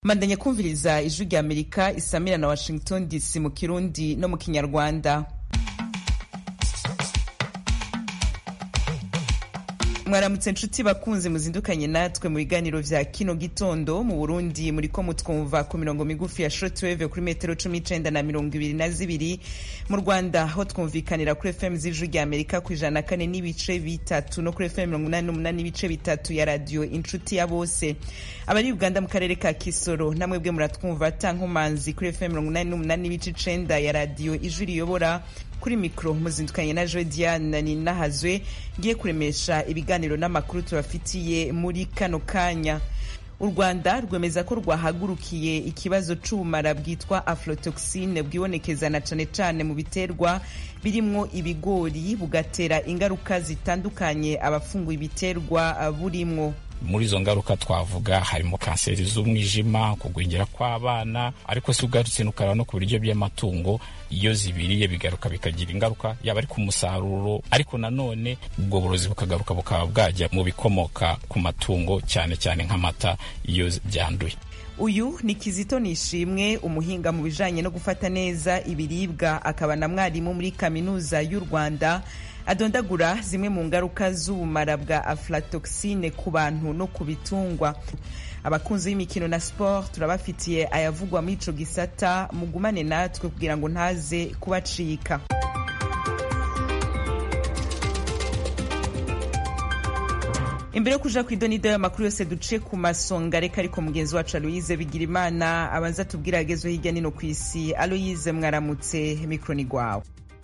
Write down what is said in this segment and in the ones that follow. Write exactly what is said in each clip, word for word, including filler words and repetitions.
Mandanya kumviriza ijwi rya Amerika isamira na Washington D C mu Kirundi no mu Kinyarwanda. Mwaramutse nshuti bakunze muzindukanye natwe mu biganiro vya kino gitondo. Mu Burundi muriko mutwumva ku mirongo migufi ya shortwave kuri metero cumi n'icenda na mirongo ibiri na zibiri. Mu Rwanda ho twumvikanira kuri F M z'ijwi rya Amerika ku ijana na kane n'ibice bitatu no kuri F M mirongo umunani n'umunani n'ibice bitatu ya radio Inshuti ya Bose. Abari Uganda mu karere ka Kisoro namwe bwe muratwumva tankomanzi kuri F M mirongo umunani n'umunani n'ibice icenda ya radio Ijwi riyobora. Kuri mikro muzindukanye na Joe Diane ni nahazwe ngiye kuremesha ibiganiro n'amakuru tubafitiye muri kano kanya. U Rwanda rwemeza ko rwahagurukiye ikibazo c'ubumara bwitwa aflatoxine bwibonekeza na cane cane mu biterwa birimwo ibigori bugatera ingaruka zitandukanye abafunguye ibiterwa burimwo. Muri izo ngaruka twavuga harimo kanseri z'umwijima, kugwingira kw'abana, ariko si ugarutse n'ukara no ku biryo by'amatungo iyo zibiriye bigaruka bikagira ingaruka yaba ari ku musaruro, ariko nanone ubwo burozi bukagaruka bukaba bwajya mu bikomoka ku matungo cyane cyane nk'amata iyo byanduye. Uyu ni Kizito Nishimwe, umuhinga mu bijanye no gufata neza ibiribwa akaba na mwarimu muri kaminuza y'u Rwanda, adondagura zimwe mu ngaruka z'ubumara bwa aflatoxine ku bantu no ku bitungwa. Abakunzi b'imikino na sport turabafitiye ayavugwa muri ico gisata, mugumane natwe kugira ngo ntaze kubacika. Imbere yo kuja kw'idonido y'amakuru yose duce ku masonga, reka ariko mugenzi wacu Aloise Bigirimana abanza tubwira agezwe hirya nino kw'isi. Aloise, mwaramutse, mikro ni gwawe.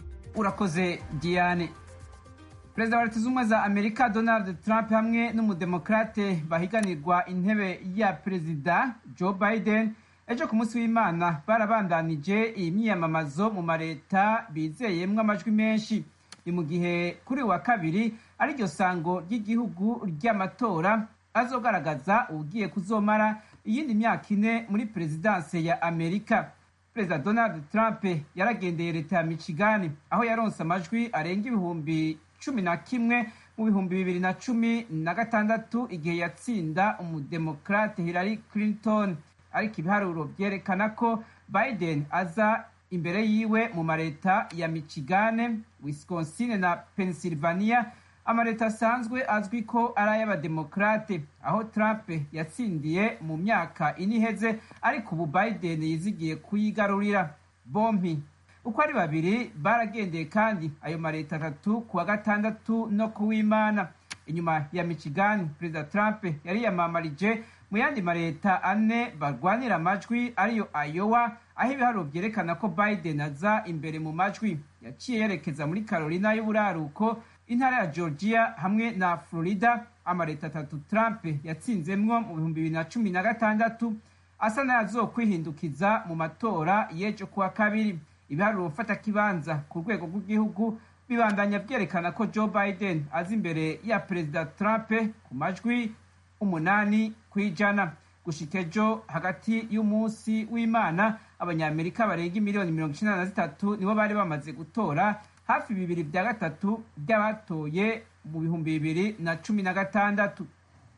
Urakoze Diane. Perezida wa Leta Zunze Ubumwe za Amerika Donald Trump hamwe n'umudemokrate bahiganirwa intebe ya perezida Joe Biden ejo ku munsi w'Imana barabandanije imyiyamamazo mu mareta bizeyemwo amajwi menshi. Ni mu gihe kuri wa kabiri ari ryo sango ry'igihugu ry'amatora azogaragaza ugiye kuzomara iyindi myaka ine muri perezidanse ya Amerika. Perezida Donald Trump yaragendeye leta ya Michigan aho yaronse amajwi arenga ibihumbi cumi na kimwe mu bihumbi bibiri na cumi na gatandatu igihe yatsinda umudemokrate Hillary Clinton, ariko ibiharuro vyerekana ko Biden aza imbere yiwe mu mareta ya Michigan, Wisconsin na Pennsylvania, amareta asanzwe azwi ko ari ay'abademokrate, aho Trump yatsindiye mu myaka ine iheze, ariko ubu Biden yizigiye kuyigarurira. Bompi uko ari babiri baragendeye kandi ayo mareta atatu kuwa gatandatu no kuw'Imana. Inyuma ya Michigan, Perezida Trump yari yamamarije mu yandi mareta ane barwanira amajwi, ariyo Iowa aho ibiharuro vyerekana ko Biden aza imbere mu majwi. Yaciye yerekeza muri Carolina y'uburaruko, intara ya Georgia hamwe na Florida, amareta atatu Trump yatsinzemwo mu bihumbi bibiri na cumi na gatandatu, asa n'ayazokwihindukiza mu matora y'ejo kuwa kabiri. Ibiharuro mfata kibanza ku rwego rw'igihugu bibandanya vyerekana ko Joe Biden aza imbere ya Perezida Trump ku majwi umunani kw'ijana. Gushika ejo hagati y'umunsi w'Imana, abanyamerika barenga miliyoni mirongo icenda na zitatu nibo bari bamaze gutora, hafi bibiri vya gatatu by'abatoye mu bihumbi bibiri na cumi na gatandatu.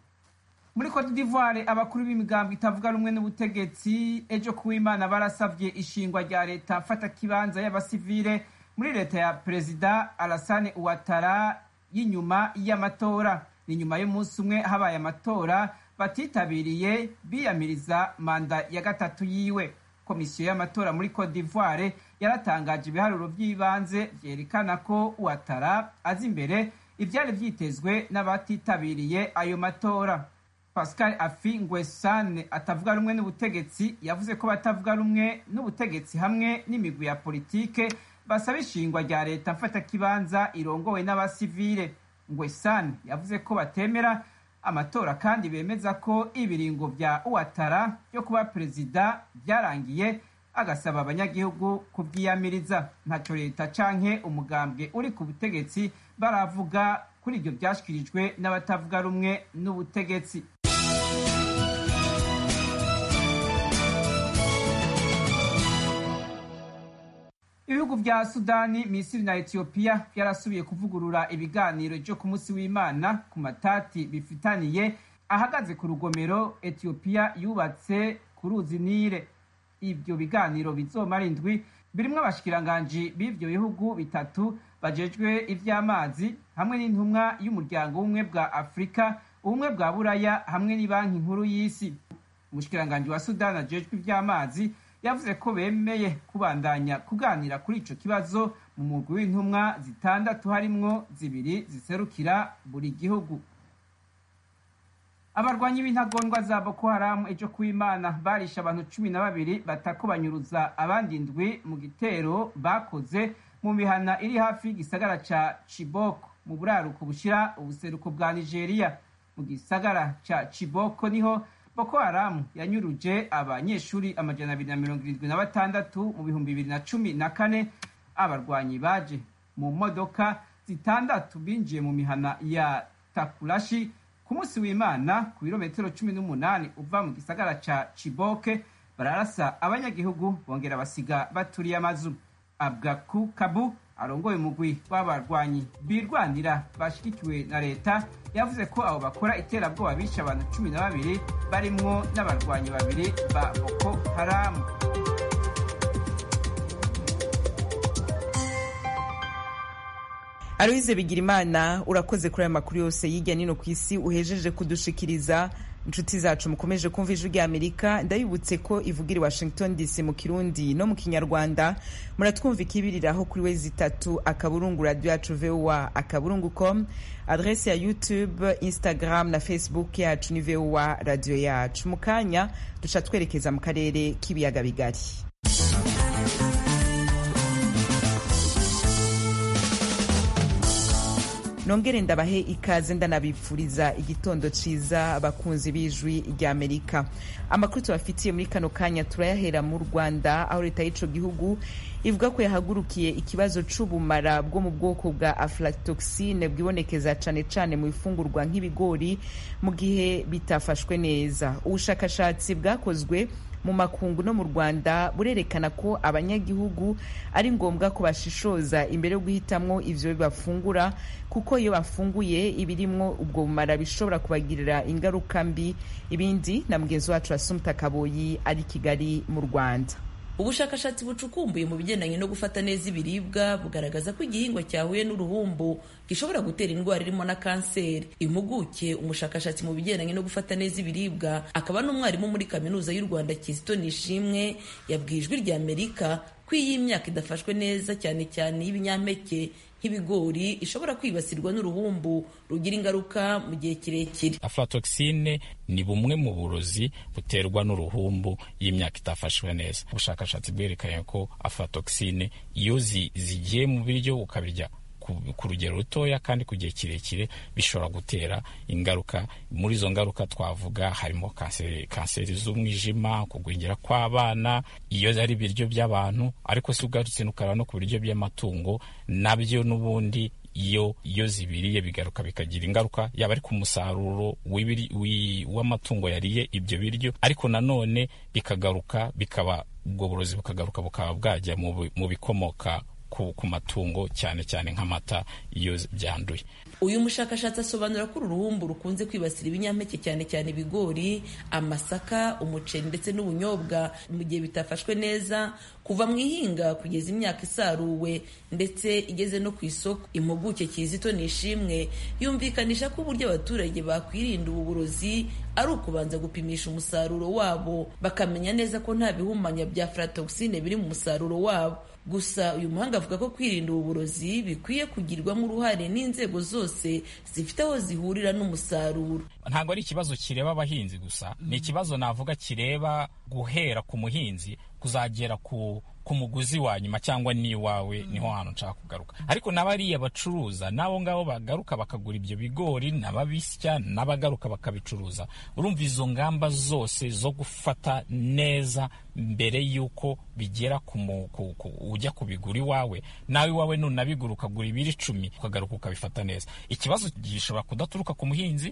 Muri Cote d'Ivoire, abakuru b'imigambwe itavuga rumwe n'ubutegetsi ejo kuw'Imana barasavye ishingwa rya leta mfata kibanza y'abasivile muri leta ya Perezida Alassane Ouattara y'inyuma y'amatora. Ni nyuma y'umunsi umwe habaye amatora batitabiriye biyamiriza manda ya gatatu yiwe. Komisiyo y'amatora muri Cote d'Ivoire yaratangaje ibiharuro vy'ibanze vyerekana ko Ouattara aza imbere ivyari vyitezwe n'abatitabiriye ayo matora. Pascal Affi N'Guessan atavuga rumwe n'ubutegetsi yavuze ko batavuga rumwe n'ubutegetsi hamwe n'imigwi ya politike basaba ishingwa rya leta mfata kibanza irongowe n'abasivile. N'Guessan yavuze ko batemera amatora kandi bemeza ko ibiringo vya Ouattara byo kuba perezida vyarangiye, agasaba abanyagihugu kuvyiyamiriza. Ntaco leta canke umugambwe uri ku butegetsi baravuga kuri iryo vyashikirijwe n'abatavuga rumwe n'ubutegetsi. Ibihugu vya Sudani, Misiri na Ethiopia vyarasubiye kuvugurura ibiganiro byo ku munsi w'Imana ku matati bifitaniye ahagaze ku rugomero Ethiopia yubatse ku ruzi Nile. Ibyo biganiro bizomara indwi birimwo abashikiranganji b'ivyo bihugu bitatu bajejwe ivy'amazi hamwe n'intumwa y'umuryango w'ubumwe bwa Afrika, ubumwe bwa Buraya hamwe n'ibanki nkuru y'isi. Umushikiranganji wa Sudani ajejwe ivy'amazi yavuze ko bemeye kubandanya kuganira kuri ico kibazo mu mugwi w'intumwa zitandatu harimwo zibiri ziserukira buri gihugu. Abarwanyi b'intagondwa za Boko Haram ejo kuw'Imana barisha abantu cumi na babiri batako banyuruza abandi indwi mu gitero bakoze mu mihana iri hafi y'igisagara ca Chibok mu buraruko bushira ubuseruko bwa Nigeria. Mu gisagara ca Chibok niho Boko Haram yanyuruje abanyeshuri amajana abiri na mirongo irindwi na batandatu mu bihumbi bibiri na cumi na kane. Abarwanyi baje mu modoka zitandatu binjiye mu mihana ya Takulashi ku munsi w'Imana ku birometero cumi n'umunani uva mu gisagara ca Chibok. Bararasa abanyagihugu bongera basiga baturiye amazu. Abgaku Kabu arongoye umugwi w'abarwanyi birwanira bashigikiwe na leta yavuze ko abo bakora iterabwoba bishe abantu cumi na babiri barimwo n'abarwanyi babiri ba Boko Haram. Aloise Bigirimana, urakoze kuri aya makuru yose yijya nino ku isi uhejeje kudushikiriza. Inshuti zacu mukomeje kumva ijwi rya Amerika, ndabibutse ko ivugira Washington D C mu Kirundi no mu Kinyarwanda. Muratwumva ikibiriraho kuri wezi itatu akaburungu radio yacu V O A akaburungu com, adresse ya YouTube, Instagram na Facebook yacu ni V O A radio yacu. Mukanya duca twerekeza mu karere k'ibiyaga bigari. Nongere ndabahe ikaze ndanabipfuriza igitondo ciza abakunzi b'ijwi rya Amerika. Amakuru tubafitiye muri kano kanya turayahera mu Rwanda, aho leta y'ico gihugu ivuga ko yahagurukiye ikibazo c'ubumara bwo mu bwoko bwa aflatoxine bwibonekeza cane cane mu ifungurwa nk'ibigori mu gihe bitafashwe neza. Ubushakashatsi bwakozwe mu makungu no mu Rwanda burerekana ko abanyagihugu ari ngombwa ko bashishoza imbere yo guhitamwo ivyo bafungura, kuko iyo bafunguye ibirimwo ubwo bumara bishobora kubagirira ingaruka mbi. Ibindi na mugenzi wacu Assumpta Kaboyi ari Kigali mu Rwanda. Ubushakashatsi bucukumbuye mu bigendanye no gufata neza ibiribwa bugaragaza ko igihingwa cyahuye n'uruhumbu gishobora gutera indwara irimo na kanseri. Impuguke umushakashatsi mu bigendanye no gufata neza ibiribwa akaba n'umwarimu muri kaminuza y'u Rwanda Kizito Nishimwe yabwiye ijwi rya Amerika ko iyi myaka idafashwe neza cyane cyane y'ibinyampeke nk'ibigori ishobora kwibasirwa n'uruhumbu rugira ingaruka mu gihe kirekire. Aflatoxine ni bumwe mu burozi buterwa n'uruhumbu y'imyaka itafashwe neza. Ubushakashatsi bwerekanye ko aflatoxine iyo zigiye mu biryo ukabirya ku rugero rutoya kandi ku gihe kirekire bishobora gutera ingaruka. Muri izo ngaruka twavuga harimo kanseri, kanseri z'umwijima, kugwingira kw'abana iyo ari ibiryo by'abantu, ariko si ugarutse n'ukara no ku biryo by'amatungo nabyo n'ubundi iyo iyo zibiriye bigaruka bikagira ingaruka yaba ari ku musaruro w'amatungo yariye ibyo biryo, ariko nanone bikagaruka bikaba ubwo burozi bukagaruka bukaba bwajya mu bikomoka ku, ku matungo cyane cyane nk'amata iyo byanduye. Uyu mushakashatsi asobanura ko uruhumbu rukunze kwibasira ibinyampeke cyane cyane ibigori, amasaka, umuceri ndetse n'ubunyobwa mu gihe bitafashwe neza kuva mu ihinga kugeza imyaka isaruwe ndetse igeze no ku isoko. Impuguke Kizito Nishimwe yumvikanisha ko uburyo abaturage bakwirinda ubu burozi ari ukubanza gupimisha umusaruro wabo bakamenya neza ko nta bihumanya bya aflatoxine biri mu musaruro wabo. Gusa uyu muhanga avuga ko kwirinda ubu burozi bikwiye kugirwamo uruhare n'inzego zose zifite aho zihurira n'umusaruro. Ntabwo ari ikibazo kireba abahinzi gusa, ni ikibazo navuga kireba guhera ku muhinzi kuzagera ku ku muguzi wa nyuma cyangwa ni wawe. Niho hantu nshaka kugaruka. Ariko n'abariya bacuruza nabo ngabo bagaruka bakagura ibyo bigori, n'ababisya n'abagaruka bakabicuruza. Urumva izo ngamba zose zo gufata neza mbere yuko bigera ku ujya kubigura iwawe, nawe iwawe nunabigura ukagura ibiri icumi ukagaruka ukabifata neza. Ikibazo gishobora kudaturuka ku muhinzi,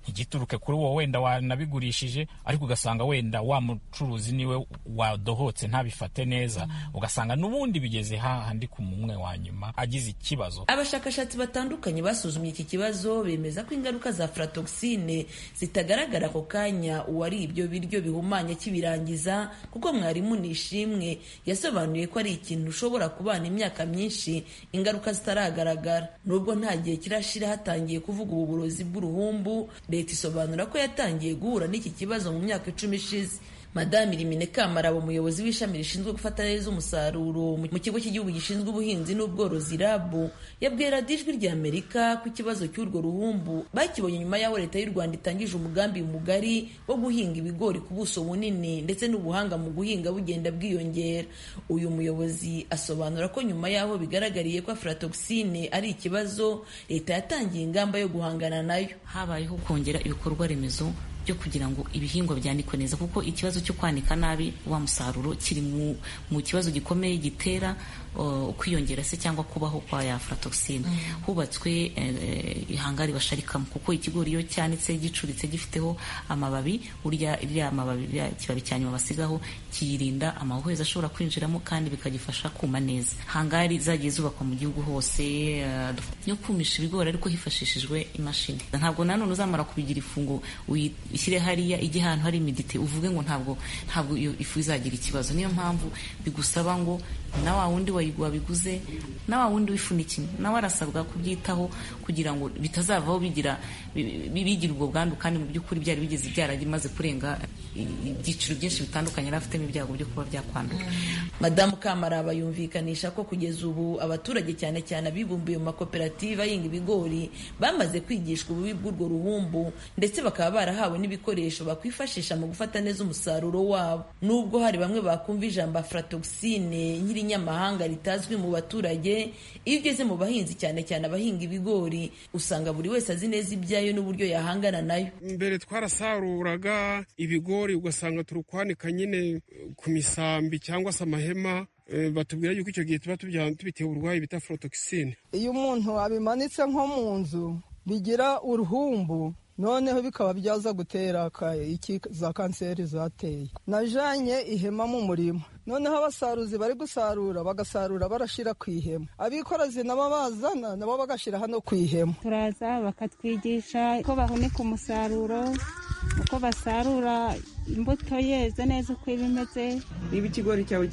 ntigituruke kuri wowe wenda wanabigurishije, ariko ugasanga wenda wa mucuruzi niwe wadohotse ntabifate neza, ugasanga n'ubundi bigeze hahandi ku mumwe wa nyuma agize ikibazo. Abashakashatsi batandukanye basuzumye iki kibazo bemeza ko ingaruka za aflatoxine zitagaragara ako kanya uwari ibyo biryo bihumanya kibirangiza, kuko mwarimu Nishimwe yasobanuye ko ari ikintu ushobora kubana imyaka myinshi ingaruka zitaragaragara. Nubwo nta gihe kirashira hatangiye kuvuga ubu burozi bw'uruhumbu, leta isobanura ko yatangiye guhura n'iki kibazo mu myaka icumi ishize. Madame Irimine Kamarabo, umuyobozi w'ishami rishinzwe gufata neza umusaruro mu kigo cy'igihugu gishinzwe ubuhinzi n'ubworozi R A B, yabwiye radiyo Ijwi ry'Amerika ko ikibazo cy'urwo ruhumbu bakibonye nyuma y'aho leta y'u Rwanda itangije umugambi mugari wo guhinga ibigori ku buso bunini, ndetse n'ubuhanga mu guhinga bugenda bwiyongera. Uyu muyobozi asobanura ko nyuma y'aho bigaragariye ko aflatoxine ari ikibazo, leta yatangiye ingamba yo guhangana nayo. Habayeho kongera ibikorwa remezo byo kugira ngo ibihingwa byanikwe neza, kuko ikibazo cyo kwanika nabi wa musaruro kiri mu, mu kibazo gikomeye gitera ukwiyongera uh, se cyangwa kubaho kwa ya aflatoxine. Mm. Hubatswe uh, ihangari basharikamo, kuko ikigori iyo cyanitse gicuritse gifiteho amababi, urya irya amababi kibabi cyanyuma basigaho kiyirinda amahoheza ashobora kwinjiramo kandi bikagifasha kuma neza. Hangari zagiye zubakwa mu gihugu hose uh, yo kumisha ibigori ariko hifashishijwe imashini. Ntabwo nanone uzamara kubigira ifungo ishyire hariya ijye ahantu hari imidite uvuge ngo ntabwo ntabwo iyo ifu izagira ikibazo. Niyo mpamvu bigusaba ngo na wa wundi wabiguze na wa wundi wifunikiye nawe arasabwa kubyitaho kugira ngo bitazavaho bigira bigira ubwo bwandu, kandi mu by'ukuri byari bigeze byaragimaze kurenga ibyiciro byinshi bitandukanye rafitemo ibyago byo kuba byakwandura. Madamu Kamaraba yumvikanisha ko kugeza ubu abaturage cyane cyane abibumbiye mu makoperative ahinga ibigori bamaze kwigishwa ububi bw'urwo ruhumbu, ndetse bakaba barahawe n'ibikoresho bakwifashisha mu gufata neza umusaruro wabo. Nubwo hari bamwe bakumva ijambo aflatoxine nyamahanga ritazwi mu baturage, iyo ugeze mu bahinzi cyane cyane abahinga ibigori usanga buri wese azi neza ibyayo n'uburyo yahangana nayo. Mbere twarasaruraga ibigori ugasanga turukwanika nyine ku misambi cyangwa se amahema, e, batubwira yuko icyo gihe tuba tubiteye uburwayi bita aflatoxine. Iyo umuntu abimanitse nko mu nzu bigira uruhumbu, noneho bikaba byaza gutera iki za kanseri zateye. Najanye ihema mu murima, noneho abasaruzi bari gusarura bagasarura barashira ku ihema, abikorazi nabo bazana nabo bagashira hano ku ihema. Turaza bakatwigisha ko bahunika umusaruro, uko basarura imbuto yeze neza uko ibimeze. Niba ikigori cyawe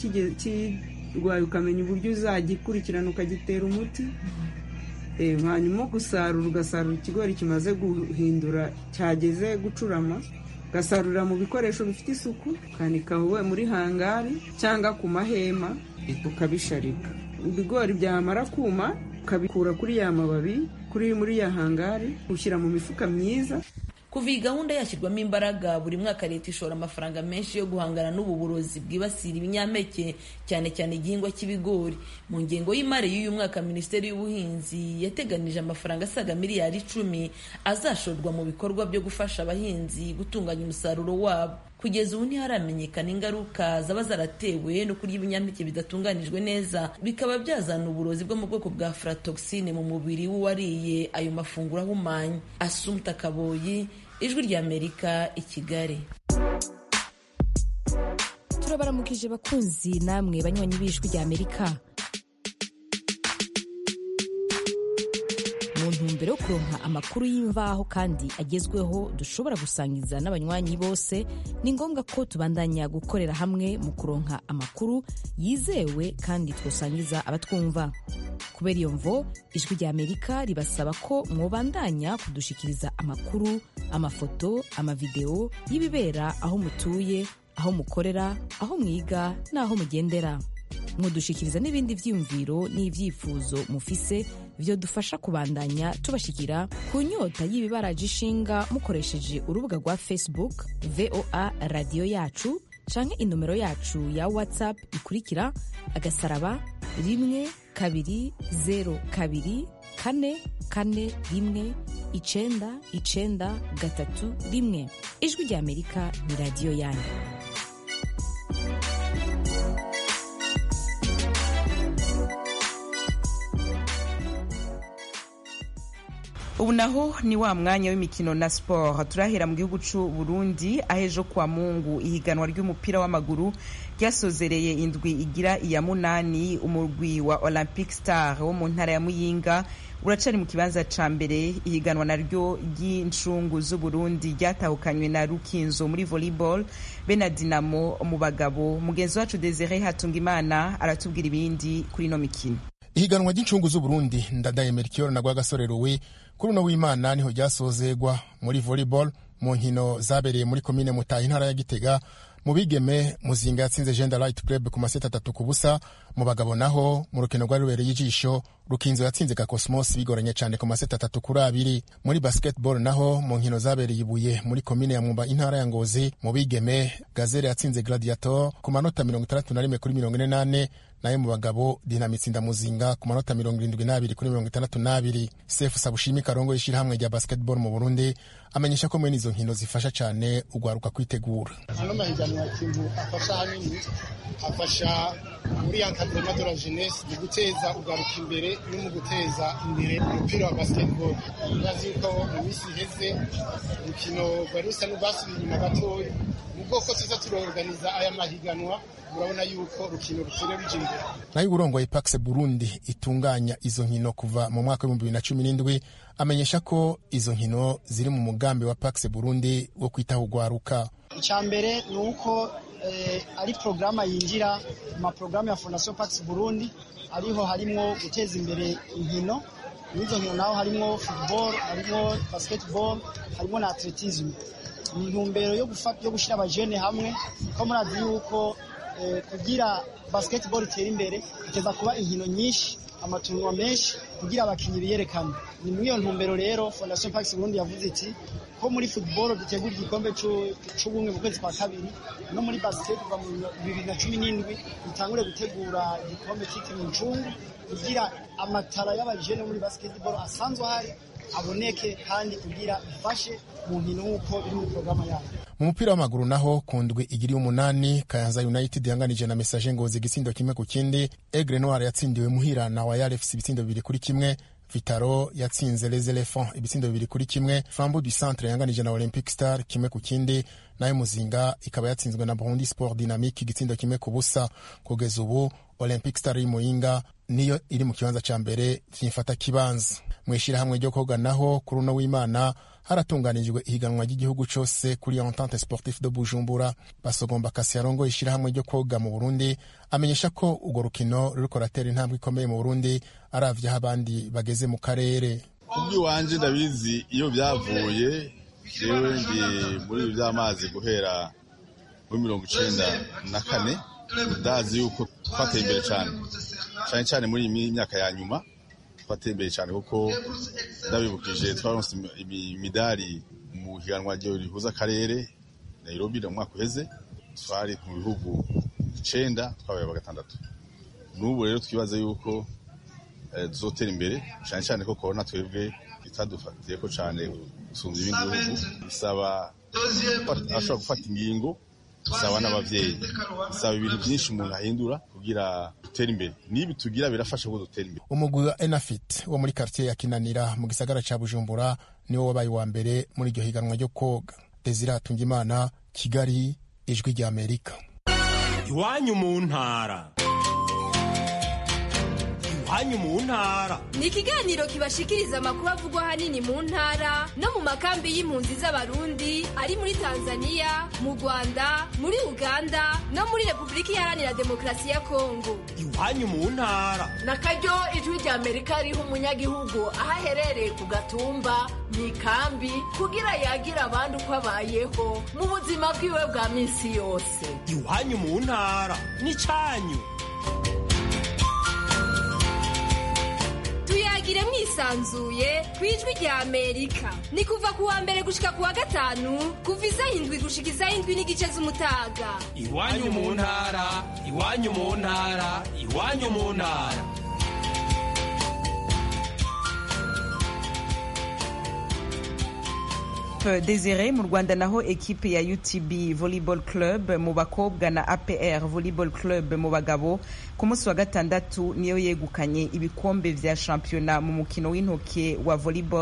kirwaye ukamenya uburyo uzagikurikirana ukagitera umuti. Hanyuma gusarura ugasarura ikigori kimaze guhindura cyageze gucurama, ugasarurira mu bikoresho bifite isuku, ukanika wowe muri hangari cyangwa ku mahema ukabisharika. Ibigori byamara kuma ukabikura kuri ya mababi kuri muri ya hangari ushyira mu mifuka myiza. Kuva iyi gahunda yashyirwamo imbaraga, buri mwaka leta ishora amafaranga menshi yo guhangana n'ubu burozi bwibasira ibinyampeke cyane cyane igihingwa cy'ibigori. Mu ngengo y'imari y'uyu mwaka Minisiteri y'Ubuhinzi yateganije amafaranga asaga miliyari icumi azashorwa mu bikorwa byo gufasha abahinzi gutunganya umusaruro wabo. Kugeza ubu ntiharamenyekana ingaruka zaba zaratewe no kurya ibinyampeke bidatunganijwe neza, bikaba byazana uburozi bwo mu bwoko bwa aflatoxine mu mubiri w'uwariye ayo mafunguro ahumanye. Assumpta Kaboyi, Ijwi ry'Amerika, i Kigali. Turabaramukije bakunzi namwe banywanyi b'Ijwi ry'Amerika. Mu ntumbero yo kuronka amakuru y'imvaho kandi agezweho dushobora gusangiza n'abanywanyi bose, ni ngombwa ko tubandanya gukorera hamwe mu kuronka amakuru yizewe kandi twosangiza abatwumva. Kubera iyo mvo, Ijwi ry'Amerika ribasaba ko mwobandanya kudushikiriza amakuru, amafoto, amavideo y'ibibera aho mutuye, aho mukorera, aho mwiga n'aho mugendera. Mudushikiriza n'ibindi vyiyumviro n'ivyifuzo mufise vyo dufasha kubandanya tubashikira ku nyota y'ibibaraje ishinga mukoresheje urubuga rwa Facebook V O A Radio Yacu canke inomero yacu ya WhatsApp ikurikira agasaraba rimwe kabiri zero kabiri kane kane rimwe icenda icenda gatatu rimwe. Ijwi ry'Amerika ni radio yanyu. ubu naho ni wa mwanya w'imikino na sport. Turahera mu gihugu c'u Burundi ahejo kwa Mungu ihiganwa ry'umupira w'amaguru ryasozereye indwi igira iya munani. Umurwi wa Olympic Star wo mu ntara ya Muyinga uracari mu kibanza ca mbere. Ihiganwa naryo ry'incungu z'u Burundi ryatahukanywe na Rukinzo muri volleyball be na Dinamo mu bagabo. Mugenzi wacu Desire Hatungimana aratubwira ibindi kuri no mikino. Ihiganwa ry'incungu z'u Burundi Ndadaye Melchior na Gwagasorerowe kuri no w'Imana niho ryasozegwa muri volleyball mu nkino zabereye muri komine Mutahi intara ya Gitega. Mu bigeme Muzinga yatsinze Gender Light Club ku maseta atatu ku busa. Mu bagabo naho mu rukino rwari rubereye ijisho Rukinzo yatsinze ka Cosmos bigoranye cyane ku maseta atatu kuri abiri. Muri basketball naho mu nkino zabereye Ibuye muri komine ya Mwumba intara ya Ngozi mu bigeme Gazelle yatsinze Gladiator ku manota mirongo itandatu na rimwe kuri mirongo ine n'ane. Naye mu bagabo Dinamitsinda Muzinga ku manota mirongo irindwi n'abiri kuri mirongo itandatu n'abiri. Sefu Sabushimi Karongo y'ishirahamwe rya basketball mu Burundi amenyesha ko mwene izo nkino zifasha cyane ugwaruka kwitegura. Ano mahiganwa kintu afasha hanini afasha muri encadrement de la jeunesse mu guteza ugaruka imbere no mu guteza imbere umupira wa basketball. Ndazi ko mu misi iheze umukino bari usa n'ubasubiye inyuma gatoya mu bwoko tuza turorganiza aya mahiganwa. Murabona yuko rukino rutire bijimbe. Nayo urongoye Pax Burundi itunganya izo nkino kuva mu mwaka wa bibiri na cumi n'indwi amenyesha ko izo nkino ziri mu mugambi wa Pax Burundi wo kwitaho ugwaruka. Icyambere ni uko eh, ari programa yinjira mu programa ya Fondation Pax Burundi ariho harimo guteza imbere inkino. Nizo nkino naho harimo football, harimo basketball, harimo na atletism. Ni ntumbero yo gufata yo gushira abajene hamwe ko murazi yuko kugira basketball itere imbere iteza kuba inkino nyinshi amatunwa menshi kugira abakinyi biyerekana. Ni muri iyo ntumbero rero Fondation Pax Burundi yavuze iti ko muri football dutegura igikombe c'ubumwe mu kwezi kwa kabiri no muri basket kuva mu bibiri na cumi n'indwi dutangure gutegura igikombe cy'ikino ncungu kugira amatara y'abajene muri basketball asanzwe hari aboneke kandi kugira ifashe mu nkino nk'uko biri mu programa yabo. Mu mupira w'amaguru naho kundwe igiri umunani Kayanza United yanganije na Message Ngozi igitsindo kimwe ku kindi. Aigle Noir yatsindiwe muhira na Royal F C ibitsindo bibiri kuri kimwe. Vitaro yatsinze Les Elephants ibitsindo bibiri kuri kimwe. Flambeau du Centre yanganije na Olympic Star kimwe ku kindi. Nayo Muzinga ikaba yatsinzwe na Burundi Sport Dynamique igitsindo kimwe ku busa. Kugeza ubu Olympic Star y'Imuyinga niyo iri mu kibanza ca mbere vyifata kibanza. Mwishira hamwe ryo koga naho kuri no w'Imana haratunganijwe ihiganwa ry'igihugu cyose kuri Entente Sportive de Bujumbura. Basogomba Kasiarongo ishira hamwe ryo koga mu Burundi amenyesha ko ugo rukino ruriko ratera intambwe ikomeye mu Burundi aravye abandi bageze mu karere. Kubwi wanje ndabizi iyo byavuye jewe ndi muri by'amazi guhera muri mirongo icenda na kane ndazi yuko twateye imbere cyane cyane cyane muri iyi myaka ya nyuma twateye imbere cyane kuko ndabibukije twaronse imidari mu higanwa ryo rihuza akarere Nairobi mu mwaka uheze twari mu bihugu icenda twabaye wa gatandatu. N'ubu rero twibaza yuko tuzotera imbere cyane cyane ko corona twebwe itadufatiye ko cyane gusumba ibindi bihugu. Bisaba ashobora gufata ingingo, bisaba n'abavyeyi, bisaba ibintu byinshi umuntu ahindura kugira dutere imbere. Nibi tugira birafasha ko dutera imbere. Umugwi wa Enafit wo muri quartier ya Kinanira mu gisagara ca Bujumbura niwo wabaye wa mbere muri iryo higanwa ryo koga. Desire Hatungimana, Kigali, Ijwi rya Amerika. Iwanyu mu ntara. Iwanyu mu ntara ni ikiganiro kibashikiriza amakuru avugwa hanini mu ntara no mu makambi y'impunzi z'abarundi ari muri Tanzania, mu Rwanda, muri Uganda no muri Republika Iharanira Demokarasi ya Kongo. Iwanyu mu ntara na karyo Ijwi rya Amerika riho umunyagihugu aho aherereye ku gatumba mu ikambi kugira yagira abandi uko abayeho mu buzima bwiwe bwa minsi yose. Iwanyu mu ntara ni cyanyu. Tuyagire mwisanzuye ku Ijwi rya Amerika. Ni kuva ku wa mbere gushika ku wa gatanu kuva isaha indwi gushika isaha indwi n'igice z'umutaga. Iwanyu mu ntara, iwanyu mu ntara, iwanyu mu ntara. Desire mu Rwanda naho ekipe ya U T B Volleyball Club mu bakobwa na A P R Volleyball Club mu bagabo ku munsi wa gatandatu niyo yegukanye ibikombe vya championnat mu mukino w'intoke wa volleyball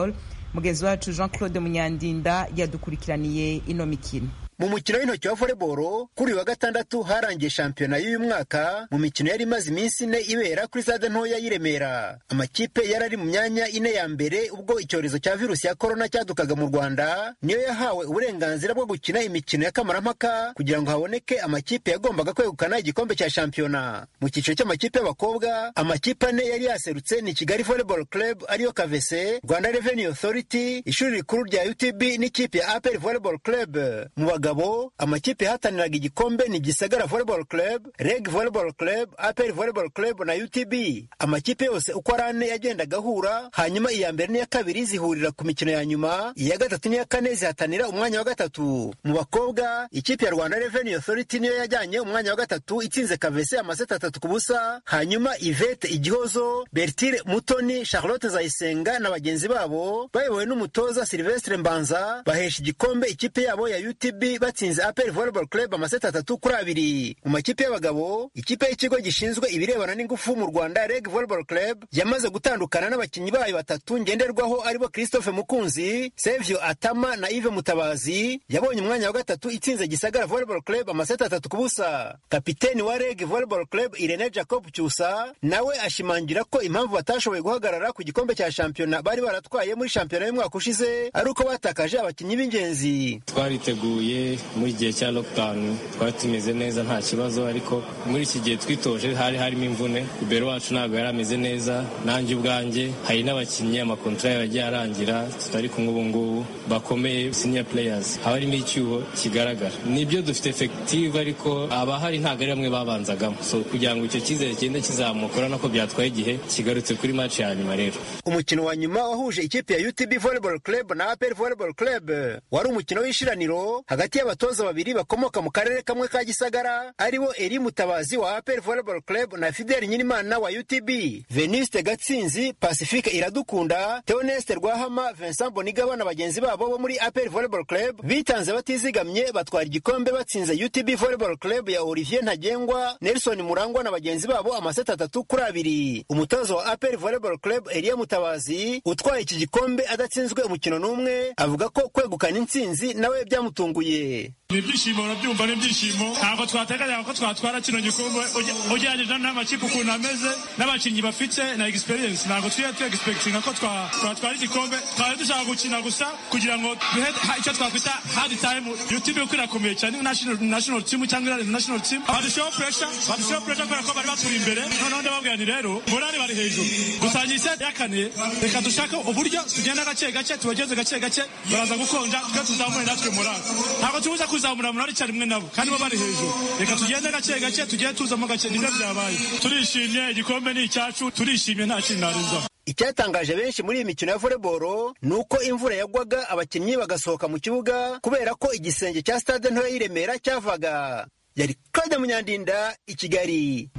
mugenzi wacu Jean Claude Munyandinda yadukurikiraniye ino mikino. Mu mukino w'intoki wa volleyball kuri wa gatandatu harangiye shampiyona y'uyu mwaka mu mikino yari imaze iminsi ine ibera kuri stade ntoya y'i Remera. Amakipe yari ari mu myanya ine ya mbere ubwo icyorezo cya virusi ya corona cyadukaga mu Rwanda niyo yahawe uburenganzira bwo gukina imikino ya kamarampaka kugira ngo haboneke amakipe yagombaga kwegukana igikombe cya shampiyona. Mu cyiciro cy'amakipe y'abakobwa amakipe ane yari yaserutse ni Kigali Volleyball Club ariyo K V C, Rwanda Revenue Authority, ishuri rikuru rya U T B n'ikipe ya A P R Volleyball Club. Mu bagabo amakipe hataniraga igikombe ni Gisagara Volleyball Club, Reg Volleyball Club, A P R Volleyball Club na U T B. Amakipe yose uko arane yagendaga ahura, hanyuma iya mbere n'iya kabiri zihurira ku mikino ya nyuma, iya gatatu n'iya kane zihatanira umwanya wa gatatu. Mu bakobwa ikipe ya Rwanda Revenue Authority niyo yajyanye umwanya wa gatatu itsinze K V C amaseti atatu ku busa, hanyuma Yvette Igihozo, Bertile Mutoni, Charlotte Zayisenga na bagenzi babo bayobowe n'umutoza Sylvestre Mbanza bahesha igikombe ikipe yabo ya U T B batsinze A P R Volleyball Club amaseti atatu kuri abiri. Mu makipe y'abagabo ikipe y'ikigo gishinzwe ibirebana n'ingufu mu Rwanda Reg Volleyball Club yamaze gutandukana n'abakinnyi bayo batatu ngenderwaho aribo Christophe Mukunzi, Sevio Atama na Yves Mutabazi, yabonye umwanya wa gatatu itsinze Gisagara Volleyball Club amaseti atatu ku busa. Kapiteni wa Reg Volleyball Club Irene Jacob Cyusa nawe ashimangira ko impamvu batashoboye guhagarara ku gikombe cya shampiyona bari baratwaye muri shampiyona y'umwaka ushize ari uko batakaje abakinnyi b'ingenzi. Twariteguye muri gihe cya lockdown twari tumeze neza nta kibazo, ariko muri iki gihe twitoje hari harimo imvune. Ibero wacu ntabwo yari ameze neza, nanjye ubwanjye hari n'abakinnyi amakontra yagiye arangira tutari kumwe ubu ngubu bakomeye senior players, haba harimo icyuho kigaragara. Nibyo dufite effective ariko abahari ntabwo ari bamwe babanzagamo, so kugira ngo icyo cyizere kigende kizamuka nako byatwaye igihe kigarutse kuri match ya nyuma. Rero umukino wa nyuma wahuje ikipe ya U T B Volleyball Club na A P R Volleyball Club wari umukino w'ishiraniro hagati y'abatoza babiri bakomoka mu karere kamwe ka Gisagara aribo Eri Mutabazi wa A P R Volleyball Club na Fidel Nyinimana wa U T B. Veniste Gatsinzi, Pacifique Iradukunda, Theoneste Rwahama, Vincent Bonigaba na bagenzi babo bo muri A P R Volleyball Club bitanze batizigamye batwara igikombe batsinze U T B Volleyball Club ya Olivier Ntagengwa, Nelson Murangwa na bagenzi babo amaseti atatu kuri abiri. Umutoza wa A P R Volleyball Club Elia Mutabazi utwaye iki gikombe adatsinzwe umukino n'umwe avuga ko kwegukana intsinzi nawe byamutunguye. Ibyishimo urabyumva n'ibyishimo ntabwo twateganyaga ko twatwara kino gikombe ugereranyije n'amakipe ukuntu ameze n'abakinnyi bafite na experience. Ntabwo twiye tu expectinga ko twatwara igikombe, twari dushaka gukina gusa kugira ngo duhe icyo twakwita hard time. U T B uko irakomeye cyane national national team cyangwa national team badushaho pressure badushaho pressure kubera ko bari baturi imbere, noneho ndababwira ni rero morali bari hejuru gutangira iseti ya kane, reka dushaka uburyo tugenda gake gake tubageze gake gake baraza gukonja twe tuzamure natwe morali. Ntabwo tubuza kuzamura morali cyane mwe nabo kandi bo bari hejuru, reka tugende gake gake tugiye tuzamo gake nibyo byabaye. Turishimye, igikombe ni icyacu, turishimye nta kintu narenza. Icyatangaje benshi muri iyi mikino ya volleyball ni uko imvura yagwaga abakinnyi bagasohoka mu kibuga kubera ko igisenge cya stade ntoya y'i Remera cyavaga. Yari Claude Munyandinda i Kigali.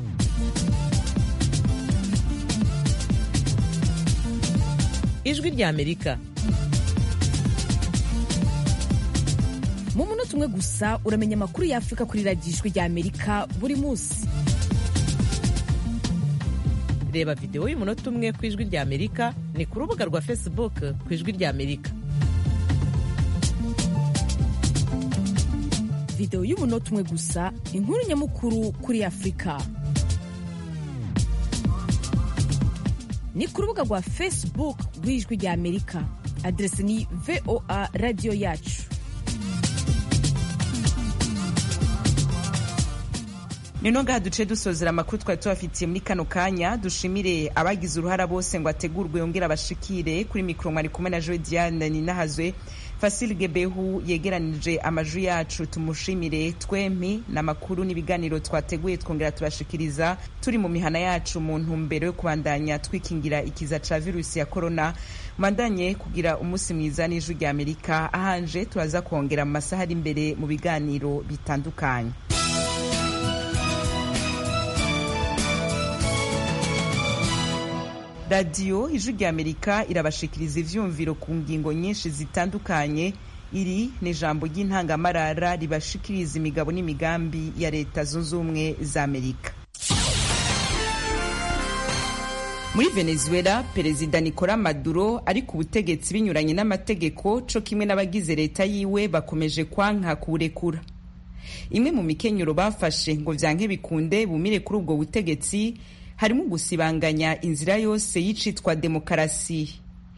Ijwi rya Amerika. Mu munota umwe gusa uramenya amakuru ya Afrika kuri radiyo Ijwi rya Amerika buri munsi. Reba video y'umunota umwe ku Ijwi rya Amerika ni ku rubuga rwa Facebook ku Ijwi rya Amerika. Video y'umunota umwe gusa, inkuru nyamukuru kuri Afrika. Ni ku rubuga rwa Facebook rw'Ijwi rya Amerika. Adresi ni V O A Radio Yacu. Nino ngaha duce dusozera amakuru twari tubafitiye muri kano kanya. Dushimire abagize uruhara bose ngo ategurwe yongera abashikire. Kuri mikro mwari kumwe na Joy Diane Ninahazwe, Fasil Gebehu yegeranije amajwi yacu. Tumushimire twempi n'amakuru n'ibiganiro twateguye twongera turashikiriza turi mu mihana yacu mu ntumbero yo kubandanya twikingira ikiza ca virusi ya corona. Mandanye kugira umunsi mwiza n'Ijwi rya Amerika. Ahanje turaza kongera mu masaha ari imbere mu biganiro bitandukanye. Radio Ijwi rya Amerika irabashikiriza ivyumviro ku ngingo nyinshi zitandukanye. Iri ni jambo ry'intangamarara ribashikiriza imigabo n'imigambi ya Leta Zunze Ubumwe za Amerika. muri Venezuela perezida Nicolas Maduro ari ku butegetsi binyuranye n'amategeko co kimwe n'abagize leta yiwe bakomeje kwanka kurekura. Imwe mu mikenyero bafashe ngo vyanke bikunde bumire kuri ubwo butegetsi harimo gusibanganya inzira yose y'icitwa demokarasi.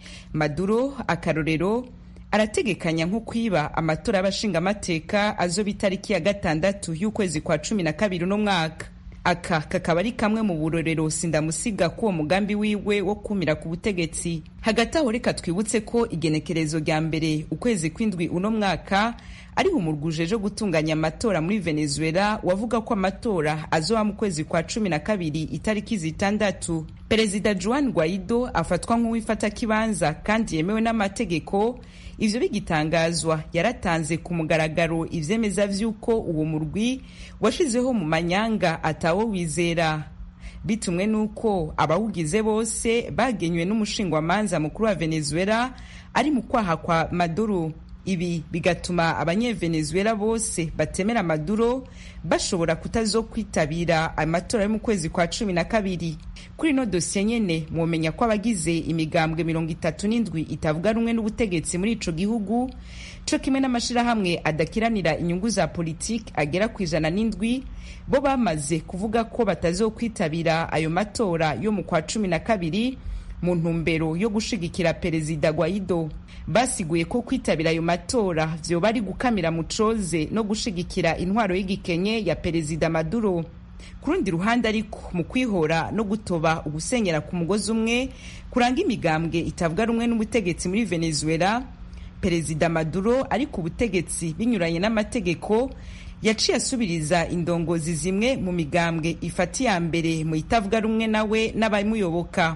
Maduro akarorero arategekanya nko kwiba amatora y'abashinga amateka azo bitariki ya gatandatu y'ukwezi kwa cumi na kabiri no mwaka. Aka kakaba ari kamwe mu burorero sindamusiga ko mugambi wiwe wo kumira ku butegetsi. Hagati aho reka twibutse ko igenekerezo rya mbere ukwezi kw'indwi uno mwaka ari umurguje jo gutunganya amatora muri Venezuela wavuga ko amatora azoba mu kwezi kwa cumi na kabiri itariki zitandatu. Perezida Juan Guaido afatwa nk'uwifata kibanza kandi yemewe n'amategeko. Ivyo bigitangazwa yaratanze ku mugaragaro ivyemeza vy'uko uwo murwi washizeho mu manyanga atawo wizera, bitumwe nuko abawugize bose bagenywe n'umushingwamanza mukuru wa Venezuela ari mu kwaha kwa Maduro. Ibi bigatuma abanyevenezuela bose batemera Maduro bashobora kutazokwitabira amatora yo mu kwezi kwa cumi na kabiri. Kuri no dosiye nyene mwomenya ko abagize imigambwe mirongo itatu n'indwi itavuga rumwe n'ubutegetsi muri ico gihugu co kimwe n'amashirahamwe adakiranira inyungu za politiki agera ku ijana n'indwi bo bamaze kuvuga ko batazokwitabira ayo matora yo mu kwa cumi na kabiri mu ntumbero yo gushigikira perezida Guaido. Basiguye ko kwitabira ayo matora vyoba ari gukamira mucoze no gushigikira intwaro y'igikenye ya perezida Maduro. Kurundi ruhande ariko mu kwihora no gutoba ugusenyera ku mugozi umwe kuranga imigambwe itavuga rumwe n'ubutegetsi muri Venezuela, perezida Maduro ari ku butegetsi binyuranye n'amategeko yaciye asubiriza indongozi zimwe mu migambwe ifati ya mbere mu itavuga rumwe nawe n'abamuyoboka.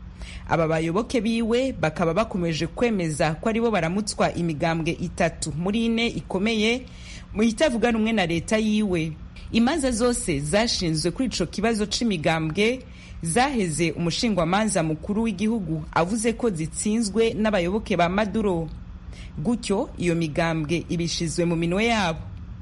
Aba bayoboke biwe bakaba bakomeje kwemeza ko aribo baramutswa imigambwe itatu muri ine ikomeye mu itavuga rumwe na leta yiwe. Imanza zose zashinzwe kuri ico kibazo c'imigambwe zaheze umushingwamanza mukuru w'igihugu avuze ko zitsinzwe n'abayoboke ba Maduro. Gutyo iyo migambwe ibishizwe mu minwe yabo.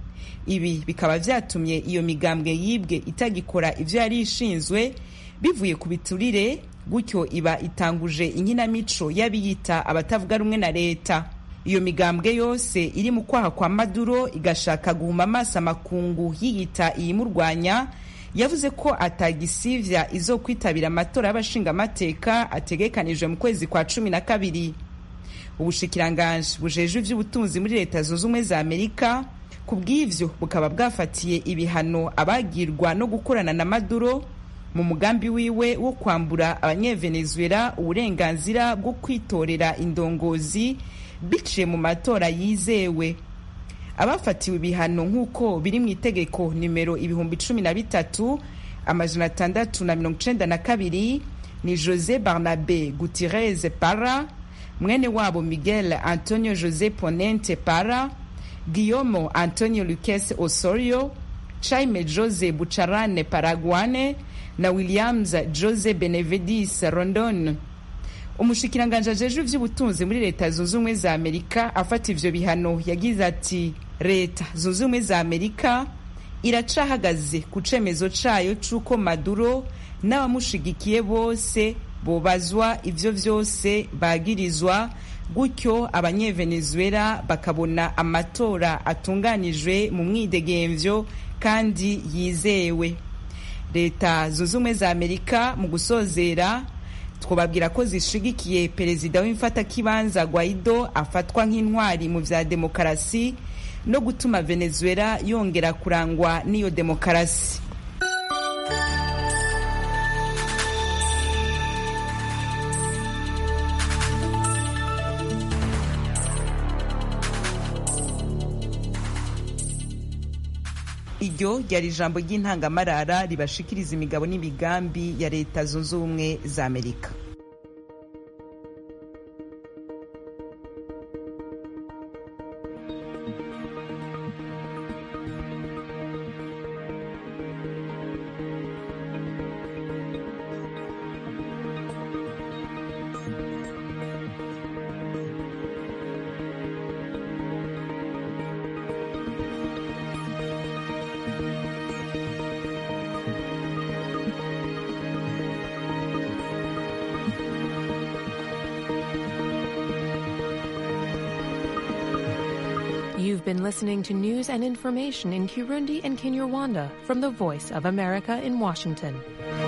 Ibi bikaba vyatumye iyo migambwe yibwe itagikora ivyo yari ishinzwe bivuye ku biturire. Gutyo iba itanguje inkinamico y'abiyita abatavuga rumwe na leta. Iyo migambwe yose iri mu kwaha kwa Maduro igashaka guhuma amaso amakungu yiyita iyimurwanya yavuze ko atagisivya izo kwitabira amatora y'abashinga amateka ategekanijwe mu kwezi kwa cumi na kabiri. Ubushikiranganje bujeje ivy'ubutunzi muri leta zunze ubumwe za Amerika kubw'ivyo bukaba bwafatiye ibihano abagirwa no gukorana na Maduro mu mugambi wiwe wo kwambura abanyevenezuela uburenganzira bwo kwitorera indongozi biciye mu matora yizewe. Abafatiwe ibihano nk'uko biri mu itegeko nimero ibihumbi cumi na bitatu amajana atandatu na mirongo icenda na kabiri ni José Barnabe Gutierrez Parra, mwene wabo Miguel Antonio José Ponente Parra, Guillermo Antonio Luques Osorio, Jaime José Bucharane Paraguane na Williams Jose Benevides Rondon. Umushikiranganje ajeje ivy'ubutunzi muri leta zunze ubumwe za Amerika afata ivyo bihano yagize ati leta zunze ubumwe za Amerika iracahagaze ku cemezo cayo c'uko Maduro n'abamushigikiye bose bobazwa ivyo vyose bagirizwa, gutyo abanyevenezuela bakabona amatora atunganijwe mu mwidegemvyo kandi yizewe. Leta zunze ubumwe za Amerika mu gusozera twobabwira ko zishigikiye perezida w'imfata kibanza Guaido afatwa nk'intwari mu vya demokarasi no gutuma Venezuela yongera kurangwa n'iyo demokarasi. Iryo ryari ijambo ry'intangamarara ribashikiriza imigabo n'imigambi ya leta zunze ubumwe za Amerika. You've been listening to news and information in Kirundi and Kinyarwanda from the Voice of America in Washington.